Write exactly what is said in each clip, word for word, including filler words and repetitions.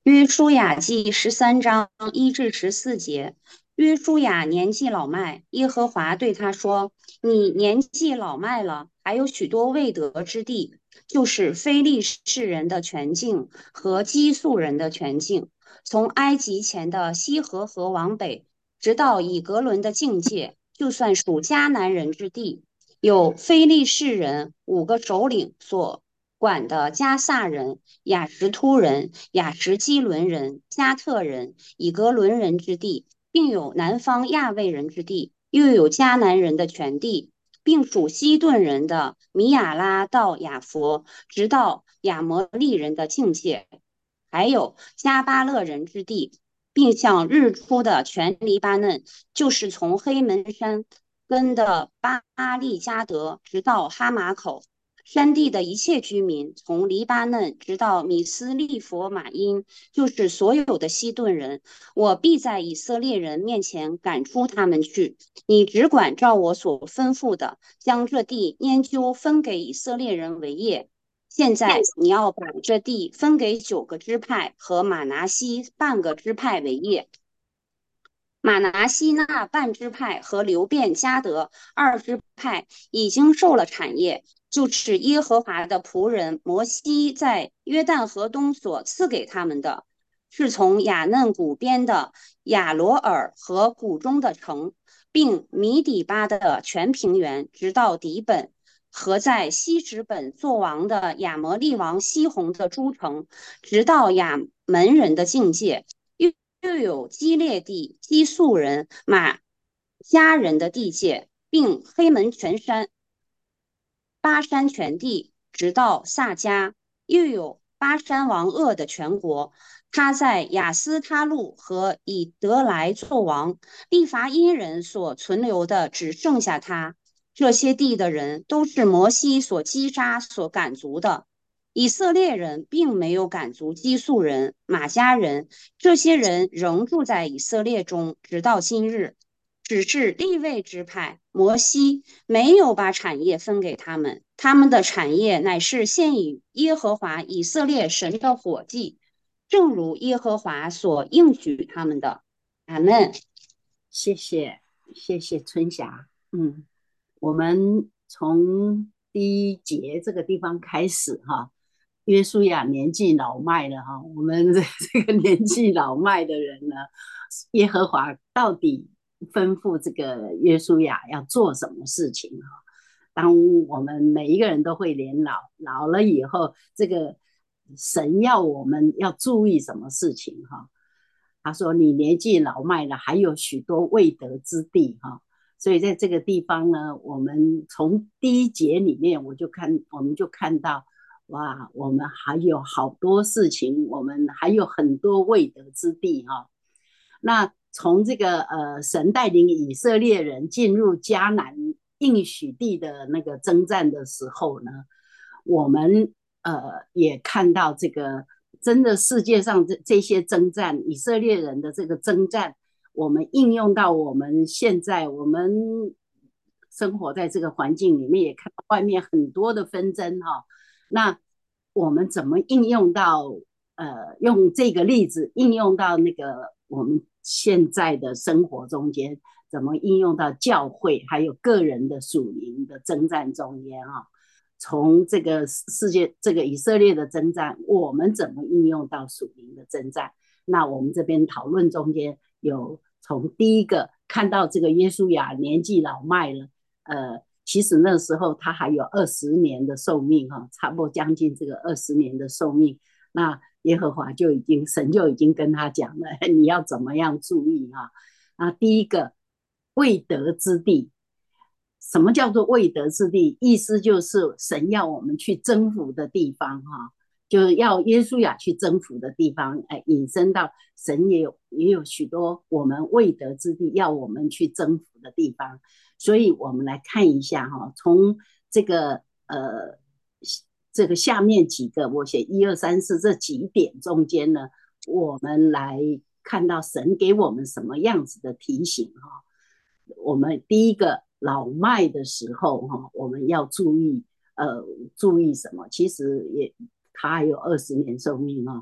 约书亚记十三章一至十四节。约书亚年纪老迈，耶和华对他说：“你年纪老迈了，还有许多未得之地，就是非利士人的全境和基述人的全境，从埃及前的西河河往北，直到以格伦的境界，就算属迦南人之地。有非利士人五个首领所管的加萨人、雅什突人、雅什基伦人、加特人、以格伦人之地，并有南方亚卫人之地，又有迦南人的全地，并属西顿人的米亚拉到雅佛，直到亚摩利人的境界，还有加巴勒人之地，并向日出的全黎巴嫩，就是从黑门山根的巴利加德，直到哈马口。山地的一切居民，从黎巴嫩直到米斯利佛马因，就是所有的西顿人，我必在以色列人面前赶出他们去。你只管照我所吩咐的，将这地研究分给以色列人为业。现在你要把这地分给九个支派和马拿西半个支派为业。马拿西那半支派和流便加德二支派已经受了产业，就是耶和华的仆人摩西在约旦河东所赐给他们的，是从雅嫩谷边的亚罗尔和谷中的城，并米底巴的全平原，直到底本。和在西直本作王的亚摩利王西宏的诸城，直到亚门人的境界，又有基列地、基述人、马加人的地界，并黑门全山、巴山全地，直到萨迦；又有巴山王噩的全国。他在雅斯他路和以德来作王，利伐因人所存留的只剩下他。这些地的人都是摩西所击杀、所赶逐的。以色列人并没有赶逐基述人、马加人，这些人仍住在以色列中，直到今日。只是利未支派，摩西没有把产业分给他们，他们的产业乃是献与耶和华以色列神的火祭，正如耶和华所应许他们的。阿门。 谢谢，谢谢春霞。嗯，我们从第一节这个地方开始哈，约书亚年纪老迈了哈，我们这这个年纪老迈的人呢，耶和华到底吩咐这个约书亚要做什么事情哈？当我们每一个人都会年老，老了以后，这个神要我们要注意什么事情哈？他说：“你年纪老迈了，还有许多未得之地哈。”所以在这个地方呢，我们从第一节里面，我就看，我们就看到，哇，我们还有好多事情，我们还有很多未得之地哈。那从这个呃，神带领以色列人进入迦南应许地的那个征战的时候呢，我们呃也看到这个真的世界上这这些征战，以色列人的这个征战，我们应用到我们现在我们生活在这个环境里面，也看到外面很多的纷争哈、哦。那我们怎么应用到呃，用这个例子应用到那个我们现在的生活中间，怎么应用到教会还有个人的属灵的征战中间啊、哦？从这个世界这个以色列的征战，我们怎么应用到属灵的征战？那我们这边讨论中间有从第一个看到这个耶稣亚年纪老迈了，呃，其实那时候他还有二十年的寿命哈、哦，差不多将近这个二十年的寿命。那耶和华就已经神就已经跟他讲了，你要怎么样注意啊？啊，第一个未得之地，什么叫做未得之地？意思就是神要我们去征服的地方哈、啊，就是要耶稣亚去征服的地方，哎，引申到神也有也有许多我们未得之地，要我们去征服的地方。所以我们来看一下哈、啊，从这个呃这个下面几个我写一二三四这几点中间呢，我们来看到神给我们什么样子的提醒哈、啊。我们第一个老迈的时候哈，我们要注意呃注意什么？其实也他还有二十年寿命啊，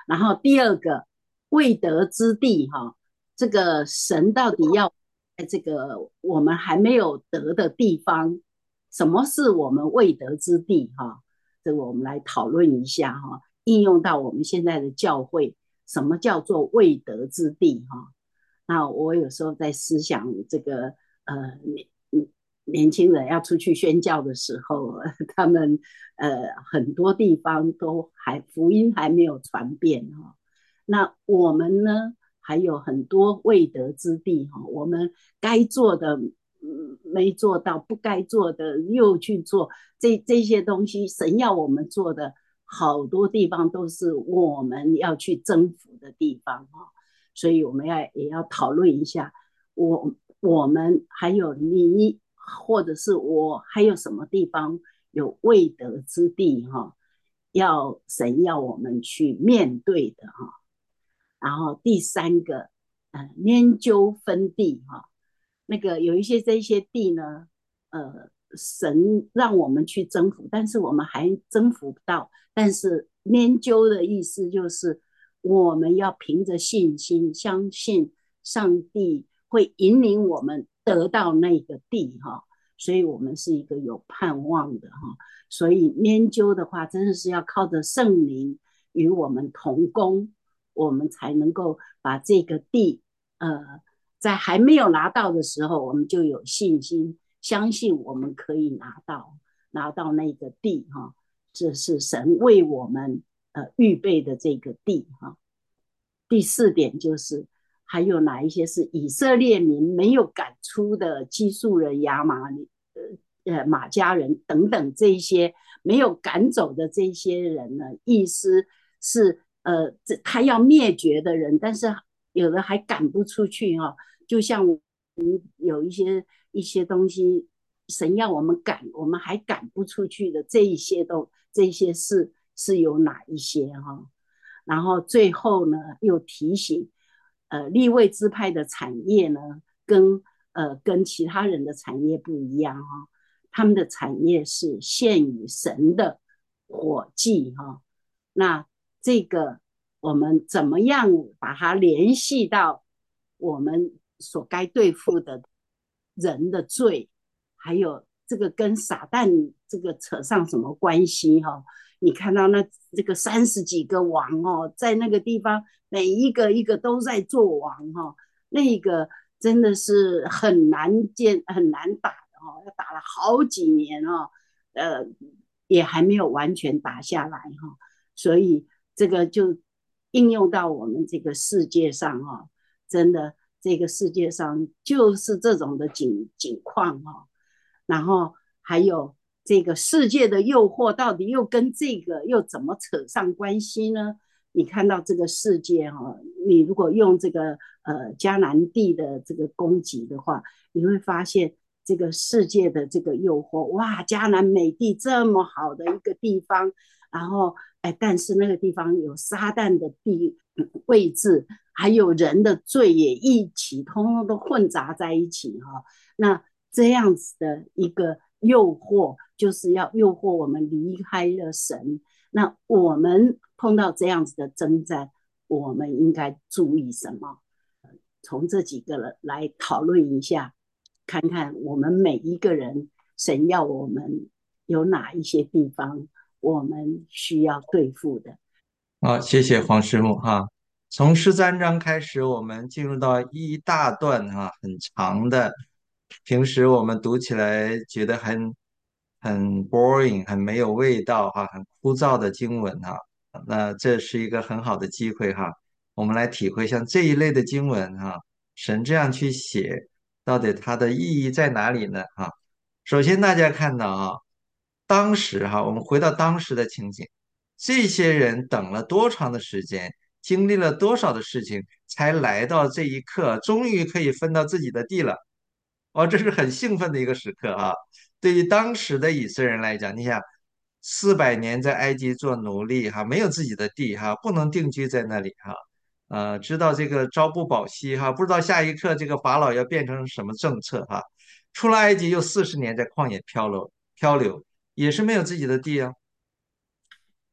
然后第二个未得之地哈，这个神到底要在这个我们还没有得的地方，什么是我们未得之地哈？这个我们来讨论一下哈，应用到我们现在的教会，什么叫做未得之地哈？那我有时候在思想这个呃年年轻人要出去宣教的时候，他们呃很多地方都还福音还没有传遍哈。那我们呢，还有很多未得之地哈，我们该做的嗯没做到，不该做的又去做，这这些东西，神要我们做的好多地方都是我们要去征服的地方哈。所以我们要也要讨论一下，我我们还有你，或者是我还有什么地方有未得之地哈，要神要我们去面对的哈。然后第三个，呃，研究分地哈，那个有一些这些地呢，呃，神让我们去征服，但是我们还征服不到。但是研究的意思就是我们要凭着信心，相信上帝会引领我们得到那个地哈。所以我们是一个有盼望的哈。所以研究的话，真的是要靠着圣灵与我们同工，我们才能够把这个地，呃，在还没有拿到的时候，我们就有信心，相信我们可以拿到，拿到那个地哈。这是神为我们呃预备的这个地哈。第四点就是还有哪一些是以色列民没有赶出的基述人、亚玛呃呃马家人等等这一些没有赶走的这些人呢？意思是呃他要灭绝的人，但是有的还赶不出去哈、哦。就像有一些一些东西，神要我们赶，我们还赶不出去的这一些都这些事是有哪一些哈、哦？然后最后呢，又提醒，呃，立位支派的产业呢，跟呃跟其他人的产业不一样哈、哦，他们的产业是献与神的火祭哈、哦。那这个我们怎么样把它联系到我们所该对付的人的罪，还有这个跟撒旦这个扯上什么关系哈、哦？你看到那这个三十几个王哦，在那个地方每一个一个都在做王哈、哦，那个真的是很难见很难打的哦，要打了好几年哦，呃，也还没有完全打下来哈、哦，所以这个就应用到我们这个世界上哈、哦，真的这个世界上就是这种的景景况哈、哦，然后还有这个世界的诱惑到底又跟这个又怎么扯上关系呢？你看到这个世界哈、哦，你如果用这个呃迦南地的这个供给的话，你会发现这个世界的这个诱惑，哇，迦南美地这么好的一个地方，然后哎，但是那个地方有撒旦的地位置，还有人的罪也一起，通通都混杂在一起哈、哦。那这样子的一个诱惑，就是要诱惑我们离开了神。那我们碰到这样子的征战，我们应该注意什么？从这几个人来讨论一下，看看我们每一个人，神要我们有哪一些地方我们需要对付的。 好，谢谢黄师母哈。从十三章开始，我们进入到一大段哈，很长的，平时我们读起来觉得很很 boring，很没有味道哈，很枯燥的经文哈。那这是一个很好的机会哈，我们来体会像这一类的经文哈，神这样去写，到底它的意义在哪里呢？哈，首先大家看到啊，当时哈，我们回到当时的情景。这些人等了多长的时间，经历了多少的事情，才来到这一刻，终于可以分到自己的地了。哦，这是很兴奋的一个时刻啊！对于当时的以色列人来讲，你想，四百年在埃及做奴隶哈，没有自己的地哈，不能定居在那里哈，呃，知道这个朝不保夕哈，不知道下一刻这个法老要变成什么政策哈。出了埃及又四十年在旷野漂流，漂流也是没有自己的地啊。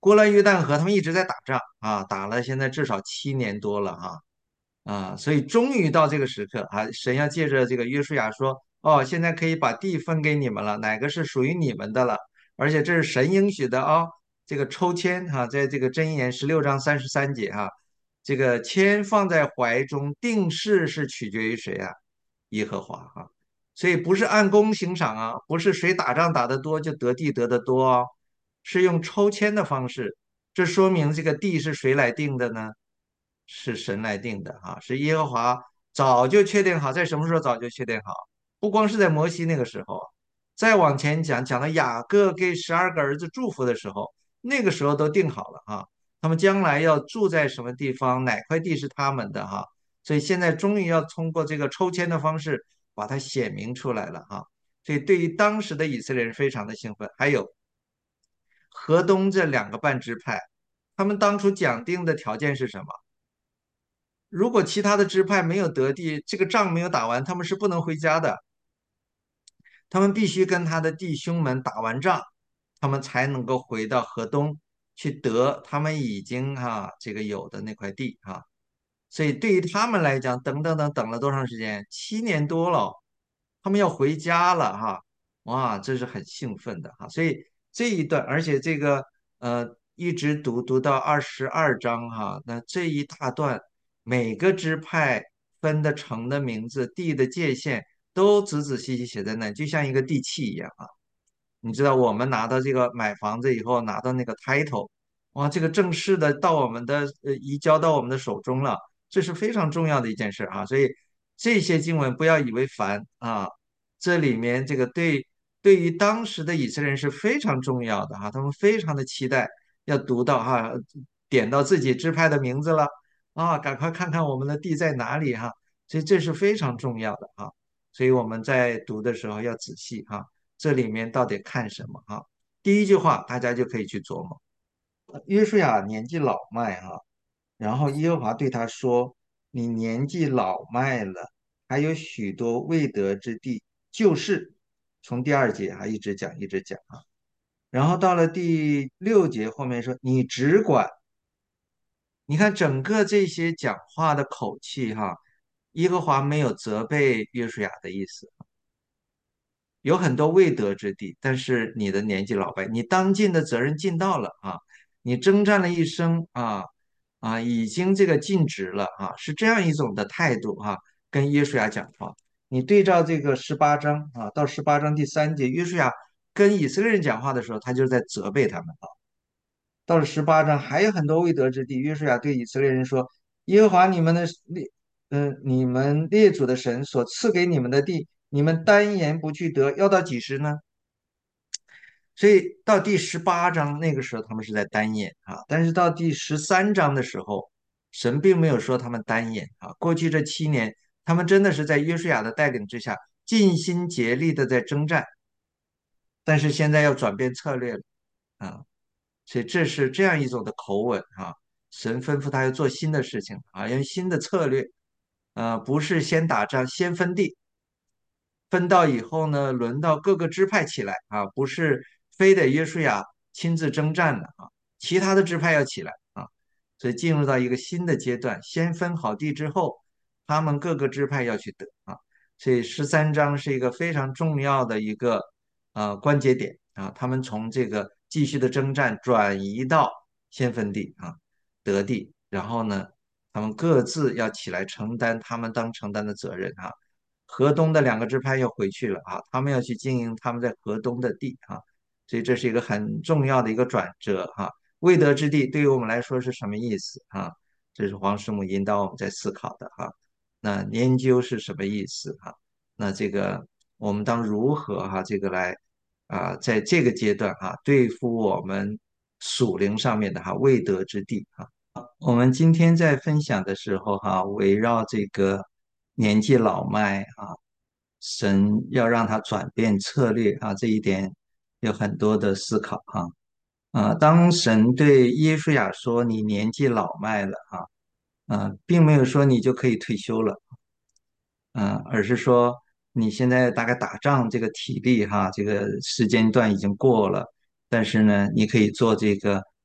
过了约旦河，他们一直在打仗啊，打了现在至少七年多了哈啊，所以终于到这个时刻啊，神要借着这个约书亚说，哦，现在可以把地分给你们了，哪个是属于你们的了？而且这是神应许的啊，这个抽签哈、在这个箴言十六章三十三节哈、这个签放在怀中，定事是取决于谁啊？耶和华哈、所以不是按功行赏啊，不是谁打仗打得多就得地得得多哦，是用抽签的方式。这说明这个地是谁来定的呢？是神来定的啊，是耶和华早就确定好，在什么时候早就确定好？不光是在摩西那个时候，再往前讲，讲到雅各给十二个儿子祝福的时候，那个时候都定好了啊，他们将来要住在什么地方，哪块地是他们的哈、所以现在终于要通过这个抽签的方式把它显明出来了哈、所以对于当时的以色列人非常的兴奋。还有河东这两个半支派，他们当初讲定的条件是什么？如果其他的支派没有得地，这个仗没有打完，他们是不能回家的。他们必须跟他的弟兄们打完仗，他们才能够回到河东去得他们已经哈、这个有的那块地哈、所以对于他们来讲，等等等等了多长时间？七年多了，他们要回家了哈，哇，这是很兴奋的哈。所以这一段，而且这个呃，一直读读到二十二章哈，那这一大段每个支派分的城的名字、地的界限都仔仔细细写在那，就像一个地契一样啊。你知道我们拿到这个买房子以后，拿到那个 title，哇，这个正式的到我们的呃移交到我们的手中了，这是非常重要的一件事啊。所以这些经文不要以为烦啊，这里面这个对对于当时的以色列人是非常重要的哈、他们非常的期待要读到哈、点到自己支派的名字了啊，赶快看看我们的地在哪里哈、所以这是非常重要的啊。所以我们在读的时候要仔细哈、这里面到底看什么哈？第一句话大家就可以去琢磨。约书亚年纪老迈哈，然后耶和华对他说：“你年纪老迈了，还有许多未得之地，就是从第二节啊一直讲一直讲啊，然后到了第六节后面说你只管，你看整个这些讲话的口气哈，耶和华没有责备约书亚的意思。有很多未得之地，但是你的年纪老迈，你当尽的责任尽到了啊，你征战了一生啊啊，已经这个尽职了啊，是这样一种的态度啊，跟约书亚讲话。你对照这个十八章啊，到十八章第三节，约书亚跟以色列人讲话的时候，他就是在责备他们啊。到了十八章，还有很多未得之地，约书亚对以色列人说：“耶和华你们的列，嗯、你们列祖的神所赐给你们的地，你们单言不去得，要到几时呢？”所以到第十八章那个时候，他们是在单眼啊，但是到第十三章的时候，神并没有说他们单眼啊。过去这七年，他们真的是在约书亚的带领之下，尽心竭力的在征战，但是现在要转变策略了啊，所以这是这样一种的口吻啊。神吩咐他要做新的事情啊，用新的策略，呃，不是先打仗，先分地，分到以后呢，轮到各个支派起来啊，不是非得约书亚亲自征战的啊，其他的支派要起来啊，所以进入到一个新的阶段，先分好地之后，他们各个支派要去得啊，所以十三章是一个非常重要的一个呃关节点啊，他们从这个继续的征战转移到先分地啊，得地，然后呢，他们各自要起来承担他们当承担的责任啊。河东的两个支派又回去了啊，他们要去经营他们在河东的地啊，所以这是一个很重要的一个转折哈、未得之地对于我们来说是什么意思啊？这是黄师母引导我们在思考的哈、那研究是什么意思哈、那这个我们当如何哈、这个来啊，在这个阶段哈、对付我们属灵上面的哈、未得之地哈、我们今天在分享的时候哈、围绕这个年纪老迈啊，神要让他转变策略啊，这一点有很多的思考哈。啊，当神对耶稣亚说你年纪老迈了啊，啊，并没有说你就可以退休了，嗯，而是说你现在大概打仗这个体力哈，这个时间段已经过了，但是呢，你可以做这个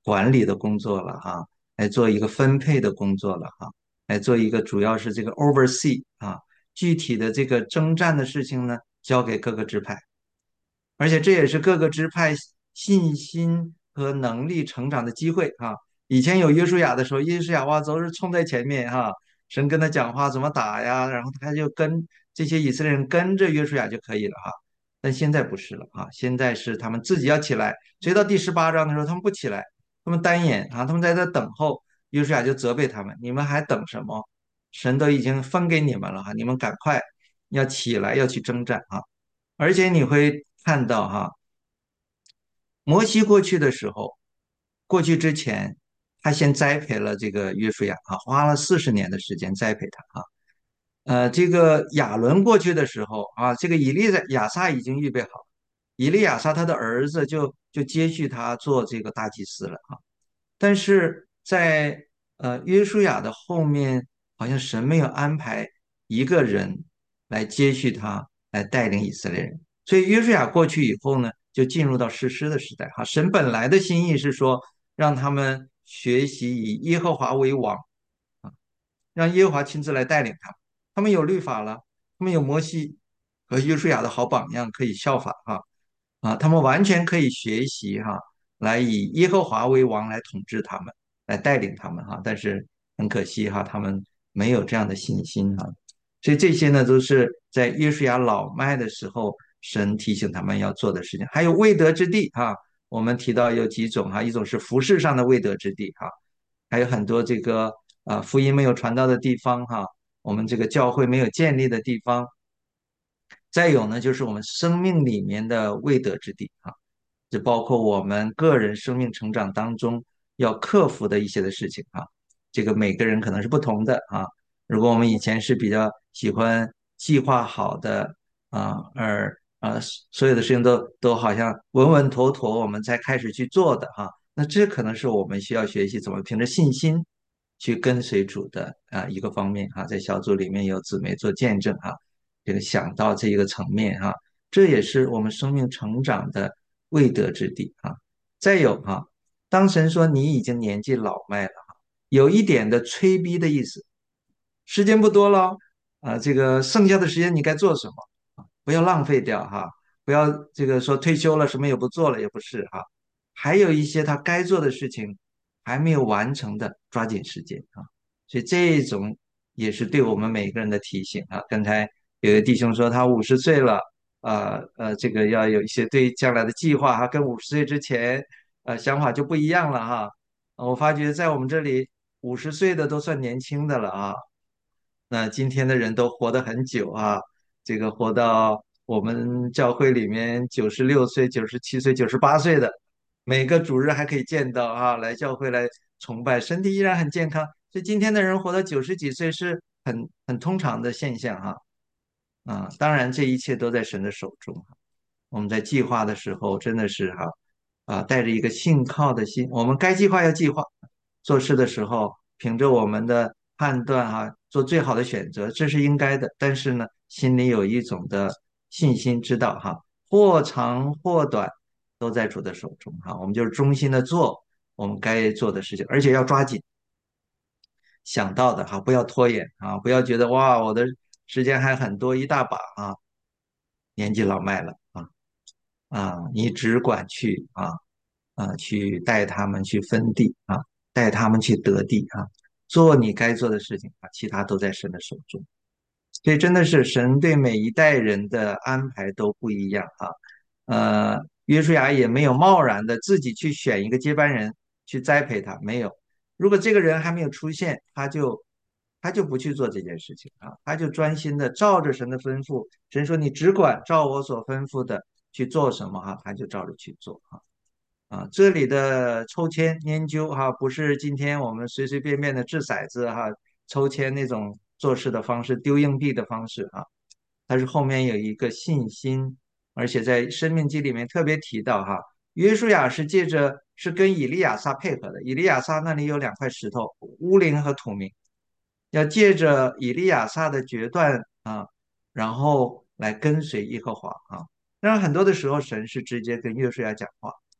管理的工作了哈，来做一个分配的工作了哈，来做一个主要是这个 oversee 啊，具体的这个征战的事情呢，交给各个支派。而且这也是各个支派信心和能力成长的机会哈。以前有约书亚的时候，约书亚哇都是冲在前面哈，神跟他讲话怎么打呀，然后他就跟这些以色列人跟着约书亚就可以了哈。但现在不是了啊，现在是他们自己要起来。所以到第十八章的时候，他们不起来，他们单眼啊，他们在这等候。约书亚就责备他们：你们还等什么？神都已经分给你们了哈，你们赶快要起来，要去征战啊！而且你会看到哈，摩西过去的时候，过去之前，他先栽培了这个约书亚啊，花了四十年的时间栽培他啊。呃，这个亚伦过去的时候啊，这个以利亚撒已经预备好了，以利亚撒他的儿子就就接续他做这个大祭司了啊。但是在呃约书亚的后面，好像神没有安排一个人来接续他，来带领以色列人。所以约书亚过去以后呢，就进入到士师的时代。哈，神本来的心意是说，让他们学习以耶和华为王啊，让耶和华亲自来带领他们。他们有律法了，他们有摩西和约书亚的好榜样可以效法哈啊，他们完全可以学习哈，来以耶和华为王来统治他们，来带领他们哈。但是很可惜哈，他们没有这样的信心哈。所以这些呢，都是在约书亚老迈的时候，神提醒他们要做的事情。还有未得之地哈，我们提到有几种哈，一种是服饰上的未得之地哈，还有很多这个啊福音没有传到的地方哈，我们这个教会没有建立的地方。再有呢，就是我们生命里面的未得之地啊，这包括我们个人生命成长当中要克服的一些的事情啊。这个每个人可能是不同的啊。如果我们以前是比较喜欢计划好的啊，而啊所有的事情都都好像稳稳妥妥，我们才开始去做的哈、那这可能是我们需要学习怎么凭着信心去跟随主的啊一个方面哈、在小组里面有姊妹做见证哈、这个想到这一个层面哈、这也是我们生命成长的未得之地啊。再有哈、当神说你已经年纪老迈了哈，有一点的催逼的意思，时间不多了啊，这个剩下的时间你该做什么啊？不要浪费掉哈，不要这个说退休了什么也不做了，也不是哈。还有一些他该做的事情还没有完成的，抓紧时间啊。所以这种也是对我们每个人的提醒啊。刚才有个弟兄说他五十岁了，呃呃，这个要有一些对将来的计划哈，跟五十岁之前呃想法就不一样了哈。呃我发觉在我们这里五十岁的都算年轻的了啊。那今天的人都活得很久啊，这个活到我们教会里面九十六岁、九十七岁、九十八岁的，每个主日还可以见到啊，来教会来崇拜，身体依然很健康。所以今天的人活到九十几岁是很很通常的现象哈。啊，当然这一切都在神的手中。我们在计划的时候真的是哈啊，带着一个信靠的心，我们该计划要计划，做事的时候凭着我们的判断哈，做最好的选择，这是应该的。但是呢，心里有一种的信心，知道哈，或长或短都在主的手中哈。我们就是忠心的做我们该做的事情，而且要抓紧想到的哈，不要拖延啊，不要觉得哇，我的时间还很多，一大把啊，年纪老迈了啊啊，你只管去啊啊去带他们去分地啊，带他们去得地啊，做你该做的事情啊，其他都在神的手中。所以真的是神对每一代人的安排都不一样啊。呃，约书亚也没有贸然的自己去选一个接班人去栽培他，没有。如果这个人还没有出现，他就他就不去做这件事情啊，他就专心的照着神的吩咐，神说你只管照我所吩咐的去做什么哈、他就照着去做哈。啊，这里的抽签研究哈，不是今天我们随随便便的掷骰子哈，抽签那种做事的方式，丢硬币的方式啊，它是后面有一个信心，而且在《生命记》里面特别提到哈，约书亚是借着是跟以利亚撒配合的，以利亚撒那里有两块石头，乌灵和土明，要借着以利亚撒的决断啊，然后来跟随耶和华啊。当然很多的时候，神是直接跟约书亚讲话。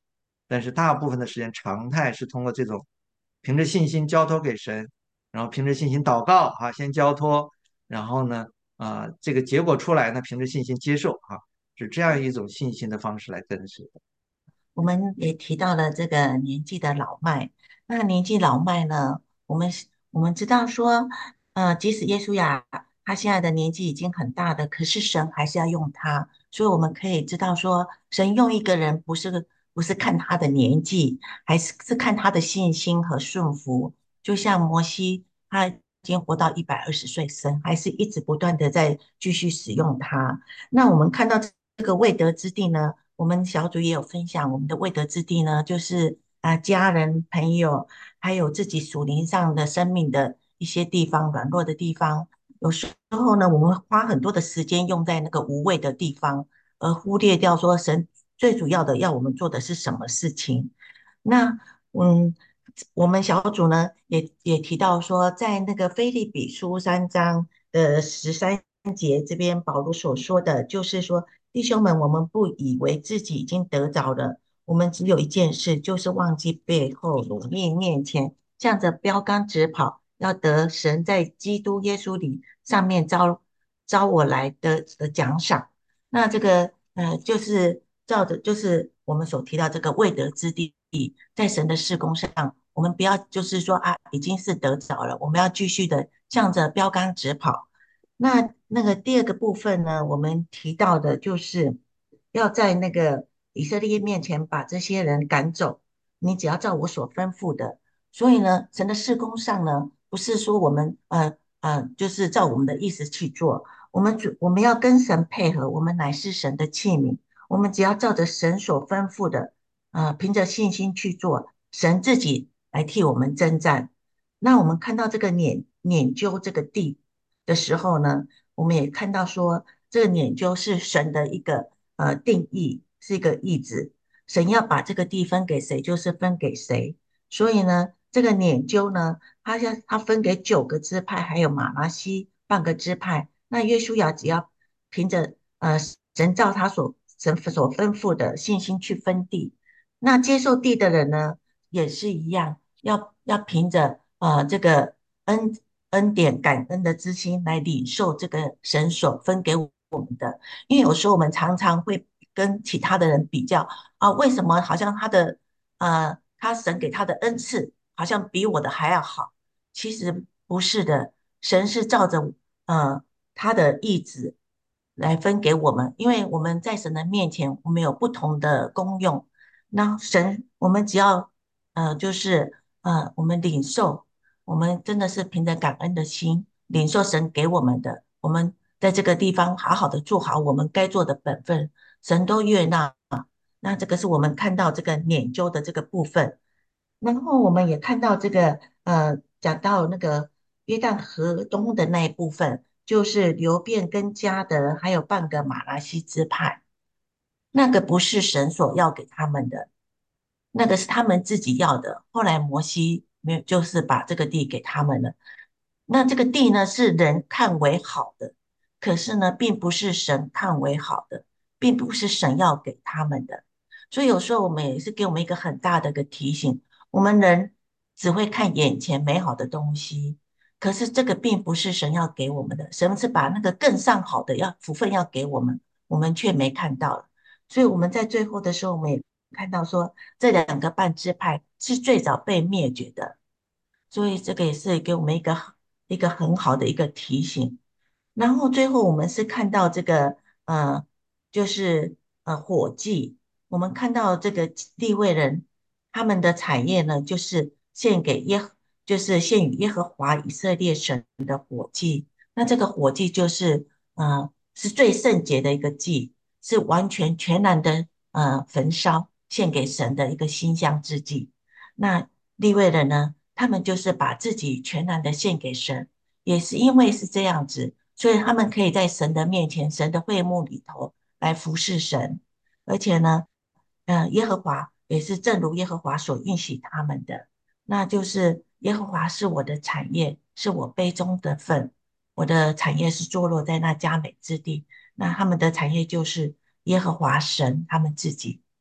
但是大部分的时间常态是通过这种凭着信心交托给神，然后凭着信心祷告啊，先交托，然后呢，啊、这个结果出来呢，凭着信心接受啊，是这样一种信心的方式来跟随的。 我们也提到了这个年纪的老迈。那年纪老迈呢，我们我们知道说，呃，即使耶稣亚他现在的年纪已经很大的，可是神还是要用他，所以我们可以知道说，神用一个人不是不是看他的年纪，还是是看他的信心和顺服。就像摩西，他已经活到一百二十岁，神还是一直不断的在继续使用他。那我们看到这个未得之地呢？我们小组也有分享，我们的未得之地呢，就是啊、呃家人、朋友，还有自己属灵上的生命的一些地方，软弱的地方。有时候呢，我们会花很多的时间用在那个无谓的地方，而忽略掉说神最主要的要我们做的是什么事情。那嗯，我们小组呢也也提到说，在那个腓立比书三章的十三节这边，保罗所说的就是说，弟兄们，我们不以为自己已经得着了，我们只有一件事，就是忘记背后，努力面前，向着标杆直跑，要得神在基督耶稣里上面招招我来的的奖赏。那这个呃，就是照着就是我们所提到这个未得之地，在神的事工上，我们不要就是说啊，已经是得着了，我们要继续的向着标杆直跑。那那个第二个部分呢，我们提到的就是要在那个以色列面前把这些人赶走，你只要照我所吩咐的。所以呢，神的事工上呢，不是说我们呃呃，就是照我们的意思去做，我们主我们要跟神配合，我们乃是神的器皿，我们只要照着神所吩咐的，呃，凭着信心去做，神自己来替我们征战。那我们看到这个撵撵究这个地的时候呢，我们也看到说，这个撵究是神的一个呃定义，是一个意志。神要把这个地分给谁，就是分给谁。所以呢，这个撵究呢，他要他分给九个支派，还有马拉西半个支派。那约书亚只要凭着呃神照他所神所吩咐的信心去分地。那接受地的人呢，也是一样，要要凭着呃这个恩恩典感恩的之心来领受这个神所分给我们的。因为有时候我们常常会跟其他的人比较啊，为什么好像他的呃他神给他的恩赐好像比我的还要好？其实不是的，神是照着呃他的意志来分给我们，因为我们在神的面前，我们有不同的功用。那神，我们只要呃，就是呃，我们领受，我们真的是凭着感恩的心领受神给我们的，我们在这个地方好好的做好我们该做的本分，神都悦纳。那这个是我们看到这个研究的这个部分。然后我们也看到这个呃，讲到那个约旦河东的那一部分，就是流便跟迦得还有半个马来西支派，那个不是神所要给他们的，那个是他们自己要的。后来摩西没有，就是把这个地给他们了。那这个地呢，是人看为好的，可是呢，并不是神看为好的，并不是神要给他们的。所以有时候我们也是给我们一个很大的一个提醒，我们人只会看眼前美好的东西，可是这个并不是神要给我们的，神是把那个更上好的要福分要给我们，我们却没看到了。所以我们在最后的时候，我们也看到说，这两个半支派是最早被灭绝的，所以这个也是给我们一个一个很好的一个提醒。然后最后我们是看到这个呃，就是呃火祭，我们看到这个利未人他们的产业呢，就是献给耶和，就是献与耶和华以色列神的火祭。那这个火祭就是呃是最圣洁的一个祭，是完全全然的呃焚烧献给神的一个馨香之祭。那利未人呢，他们就是把自己全然的献给神，也是因为是这样子，所以他们可以在神的面前、神的会幕里头来服侍神。而且呢，呃，耶和华也是正如耶和华所应许他们的，那就是耶和华是我的产业，是我杯中的份，我的产业是坐落在那佳美之地。那他们的产业就是耶和华神他们自己。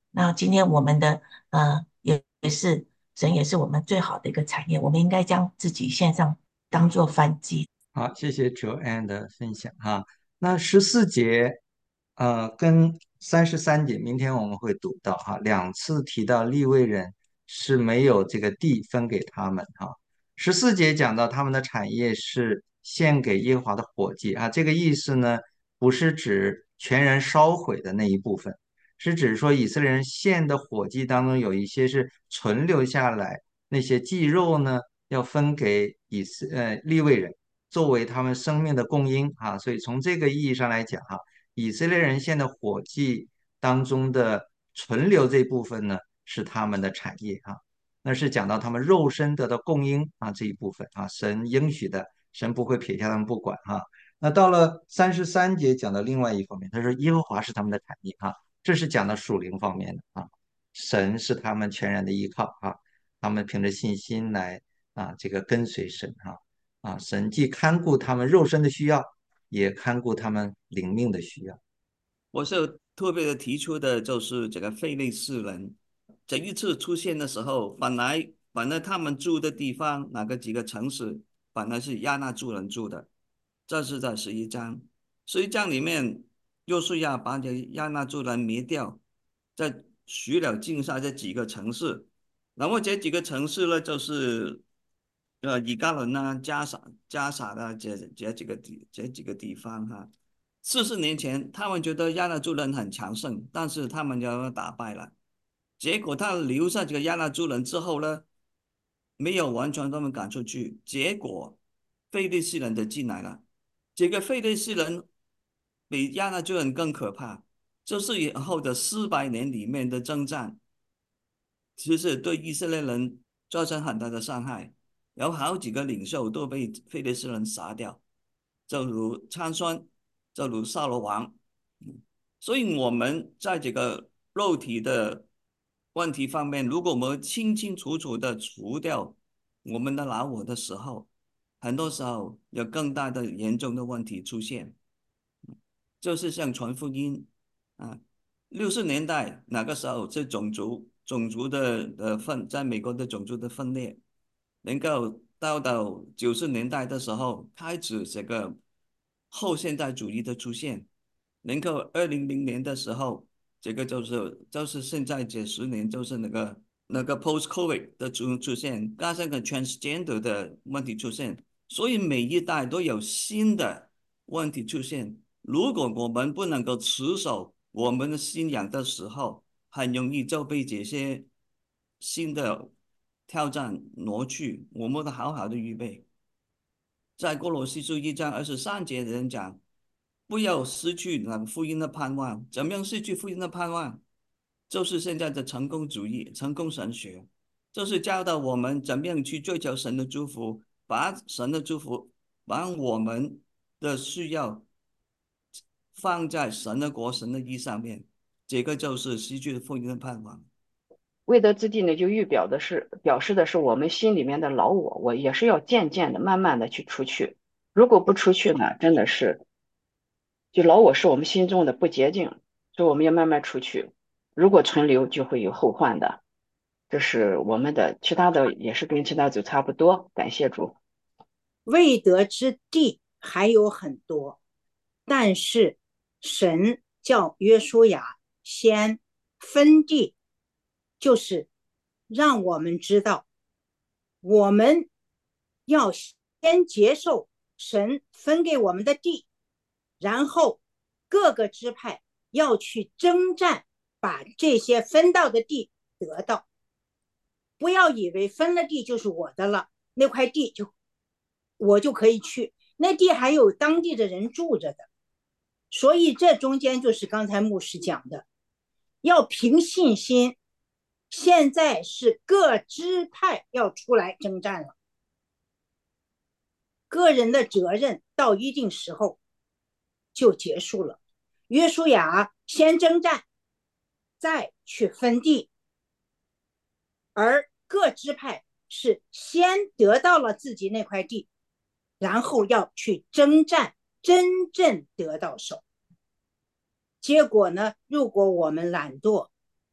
那今天我们的呃也也是神也是我们最好的一个产业，我们应该将自己献上，当做燔祭。 好，谢谢 Joanne 的分享哈。那十四节，呃，跟三十三节，明天我们会读到哈，两次提到利未人是没有这个地分给他们哈。十四节讲到他们的产业是献给耶和华的火祭啊，这个意思呢，不是指全然烧毁的那一部分，是指说以色列人献的火祭当中有一些是存留下来，那些祭肉呢，要分给以色呃利未人。作为他们生命的供应啊，所以从这个意义上来讲哈，以色列人献的火祭当中的存留这部分呢，是他们的产业啊，那是讲到他们肉身得到供应啊这一部分啊，神应许的，神不会撇下他们不管啊。那到了三十三节讲到另外一方面，他说耶和华是他们的产业啊，这是讲到属灵方面的啊，神是他们全然的依靠啊，他们凭着信心来啊这个跟随神啊。啊，神既看顾他们肉身的需要，也看顾他们灵命的需要。 我是特别的提出的，就是这个非利士人，这一次出现的时候，本来本来他们住的地方，哪个几个城市，本来是亚纳族人住的，这是在十一章，十一章里面，约书亚把这亚纳族人灭掉，在除了境下这几个城市，然后这几个城市呢，就是呃以加伦啊、加撒、加撒的这这几个地这几个地方哈。四十年前，他们觉得亚纳族人很强盛，但是他们要打败了。结果他留下这个亚纳族人之后呢，没有完全他们赶出去，结果非利士人就进来了。这个非利士人比亚纳族人更可怕，就是以后的四百年里面的征战，其实对以色列人造成很大的伤害，有好几个领袖都被非利士人杀掉，正如参孙，正如扫罗王。所以我们在这个肉体的问题方面，如果我们清清楚楚的除掉我们的老我的时候，很多时候有更大的严重的问题出现，就是像传福音啊，六十年代那个时候是种族种族的呃分，在美国的种族的分裂，能够到到九十年代的时候开始这个后现代主义的出现，能够二零零年的时候，这个就是就是现在这十年就是那个那个 post COVID 的出出现，加上个 transgender 的问题出现，所以每一代都有新的问题出现。如果我们不能够持守我们的信仰的时候，很容易就被这些新的挑战挪去我们的好好的预备。在哥罗西书一章二十三节的人讲，不要失去那个福音的盼望。怎么样失去福音的盼望？就是现在的成功主义、成功神学，就是教导我们怎么样去追求神的祝福，把神的祝福，把我们的需要放在神的国、神的义上面。这个就是失去福音的盼望。 未得之地呢，就预表的是表示的是我们心里面的老我，我也是要渐渐的、慢慢的去除去。如果不除去呢，真的是就老我是我们心中的不洁净，所以我们要慢慢除去。如果存留，就会有后患的。这是我们的，其他的也是跟其他组差不多。感谢主。 未得之地还有很多，但是神叫约书亚先分地，就是让我们知道，我们要先接受神分给我们的地，然后各个支派要去征战，把这些分到的地得到。不要以为分了地就是我的了，那块地就我就可以去，那地还有当地的人住着的。所以这中间就是刚才牧师讲的，要凭信心。现在是各支派要出来征战了，个人的责任到一定时候就结束了。约书亚先征战，再去分地，而各支派是先得到了自己那块地，然后要去征战，真正得到手。结果呢，如果我们懒惰，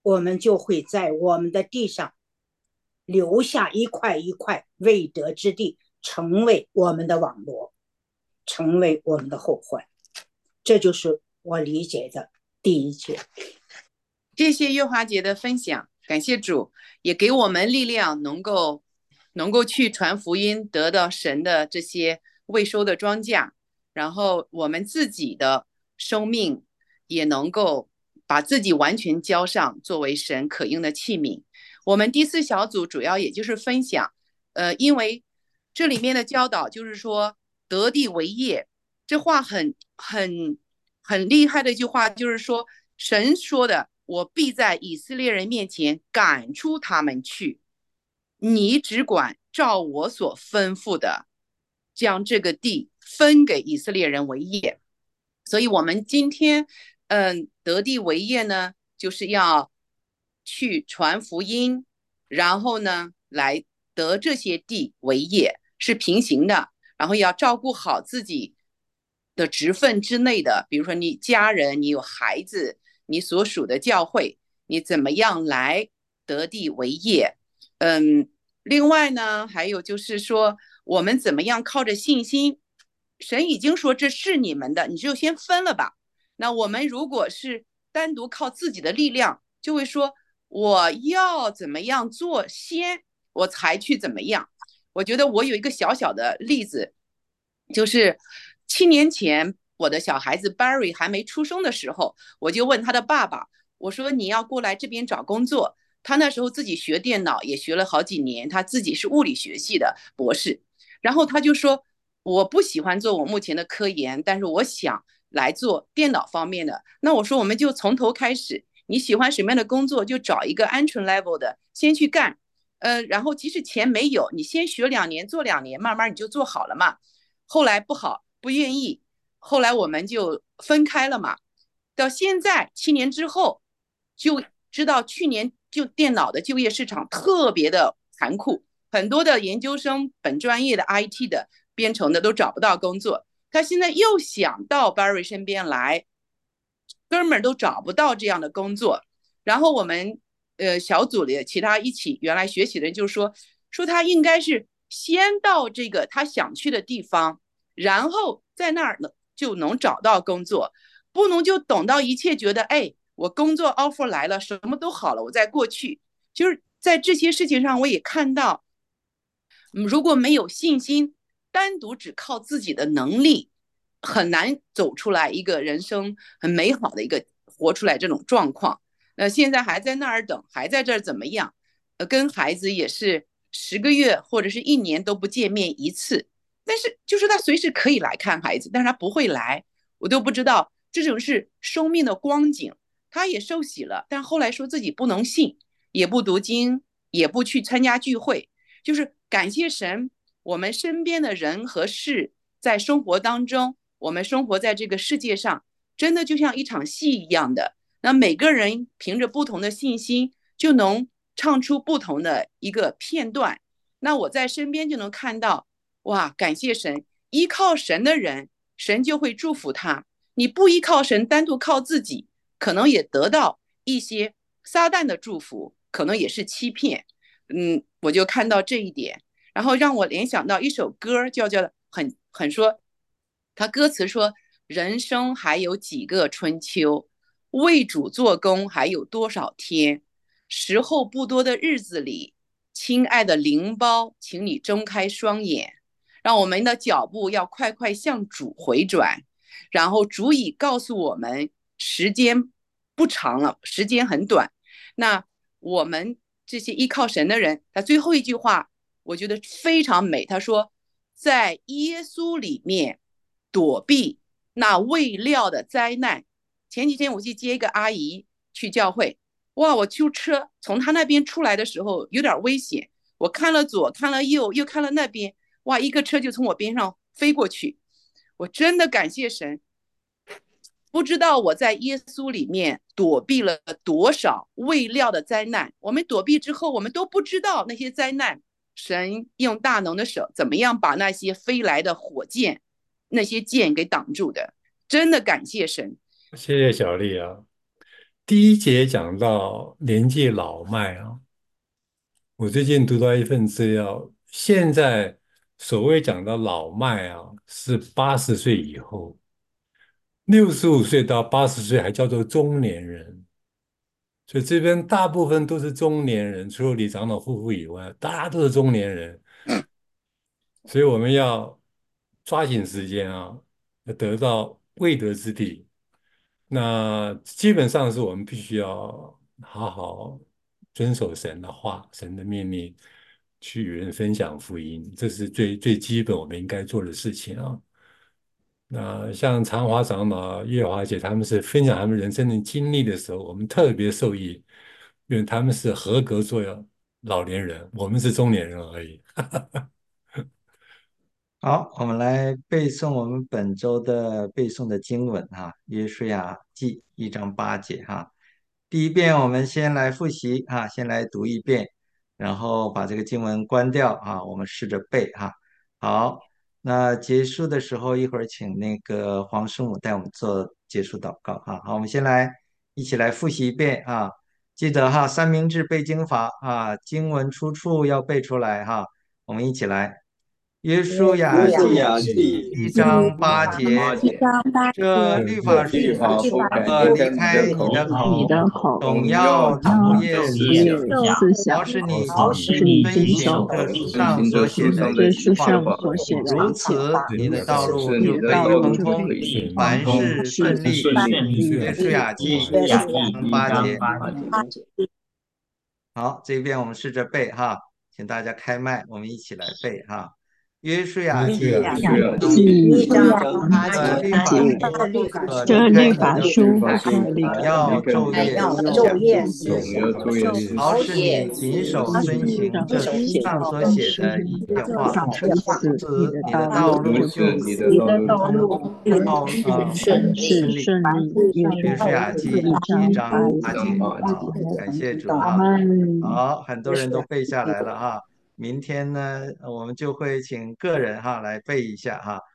我们就会在我们的地上留下一块一块未得之地，成为我们的网罗，成为我们的后患。这就是我理解的第一节。 谢谢月华姐的分享，感谢主，也给我们力量，能够能够去传福音，得到神的这些未收的庄稼，然后我们自己的生命也能够把自己完全交上，作为神可用的器皿。我们第四小组主要也就是分享，呃，因为这里面的教导就是说得地为业，这话很很很厉害的一句话，就是说神说的。我必在以色列人面前赶出他们去，你只管照我所吩咐的，将这个地分给以色列人为业。所以我们今天，嗯，得地为业呢，就是要去传福音，然后呢，来得这些地为业，是平行的。然后要照顾好自己的职分之内的，比如说你家人，你有孩子。你所属的教会，你怎么样来得地为业？嗯，另外呢，还有就是说，我们怎么样靠着信心？神已经说这是你们的，你就先分了吧。那我们如果是单独靠自己的力量，就会说我要怎么样做先，我才去怎么样。我觉得我有一个小小的例子，就是七年前。我的小孩子 Barry 还没出生的时候，我就问他的爸爸，我说你要过来这边找工作。他那时候自己学电脑也学了好几年，他自己是物理学系的博士。然后他就说，我不喜欢做我目前的科研，但是我想来做电脑方面的。那我说我们就从头开始，你喜欢什么样的工作就找一个安全 level 的先去干。呃，然后即使钱没有，你先学两年做两年，慢慢你就做好了嘛。后来不好不愿意，后来我们就分开了嘛，到现在七年之后，就知道去年就电脑的就业市场特别的残酷，很多的研究生本专业的 I T 的编程的都找不到工作。他现在又想到 Barry 身边来，哥们儿都找不到这样的工作。然后我们呃小组里其他一起原来学习的人就说，说他应该是先到这个他想去的地方，然后在那儿就能找到工作，不能就等到一切觉得哎，我工作 offer 来了，什么都好了，我再过去。就是在这些事情上，我也看到，如果没有信心，单独只靠自己的能力，很难走出来一个人生很美好的一个活出来这种状况。那现在还在那儿等，还在这儿怎么样？呃，跟孩子也是十个月或者是一年都不见面一次。但是就是他随时可以来看孩子，但是他不会来，我都不知道这种是生命的光景。他也受洗了，但后来说自己不能信，也不读经，也不去参加聚会。就是感谢神，我们身边的人和事在生活当中，我们生活在这个世界上，真的就像一场戏一样的。那每个人凭着不同的信心，就能唱出不同的一个片段。那我在身边就能看到，哇，感谢神，依靠神的人，神就会祝福他。你不依靠神，单独靠自己，可能也得到一些撒旦的祝福，可能也是欺骗。嗯，我就看到这一点，然后让我联想到一首歌，叫叫很很说，他歌词说：人生还有几个春秋，为主做工还有多少天？时候不多的日子里，亲爱的灵包，请你睁开双眼。让我们的脚步要快快向主回转，然后主已告诉我们时间不长了，时间很短。那我们这些依靠神的人，他最后一句话我觉得非常美，他说在耶稣里面躲避那未料的灾难。前几天我去接一个阿姨去教会，哇，我就车从他那边出来的时候有点危险，我看了左看了右又看了那边，哇，一个车就从我边上飞过去。我真的感谢神，不知道我在耶稣里面躲避了多少未料的灾难。我们躲避之后，我们都不知道那些灾难，神用大能的手怎么样把那些飞来的火箭，那些箭给挡住的。真的感谢神。 谢谢小丽啊。 第一节讲到年纪老迈啊，我最近读到一份资料，现在所谓讲的老迈啊，是八十岁以后，六十五岁到八十岁还叫做中年人，所以这边大部分都是中年人，除了李长老夫妇以外，大家都是中年人，所以我们要抓紧时间啊，要得到未得之地。那基本上是我们必须要好好遵守神的话、神的命令，去与人分享福音，这是最最基本我们应该做的事情啊。那像长华长老、月华姐他们是分享他们人生的经历的时候，我们特别受益，因为他们是合格做老年人，我们是中年人而已。 好，我们来背诵我们本周的背诵的经文哈，约书亚记一章八节哈。第一遍我们先来复习哈，先来读一遍，然后把这个经文关掉啊，我们试着背哈。好，那结束的时候，一会儿请那个黄师母带我们做结束祷告哈。好，我们先来一起来复习一遍啊，记得哈，三明治背经法啊，经文出处要背出来哈。我们一起来。约书亚记一章八节，这律法书不可离开你的口，总要昼夜思想，好使你遵行这书上所写的一句话。如此，你的道路就可以亨通，凡事顺利。约书亚记一章八节。好，这边我们试着背哈，请大家开麦，我们一起来背哈。约书亚记一章八节， 这律法书不可离开要昼夜思想， 好使你谨守遵行这书上所写的一切话，如此你的道路就你的道路好呃顺利顺利。约书亚记一章八节，好，感谢主啊！好，很多人都背下来了哈。明天呢，我们就会请个人哈来背一下哈。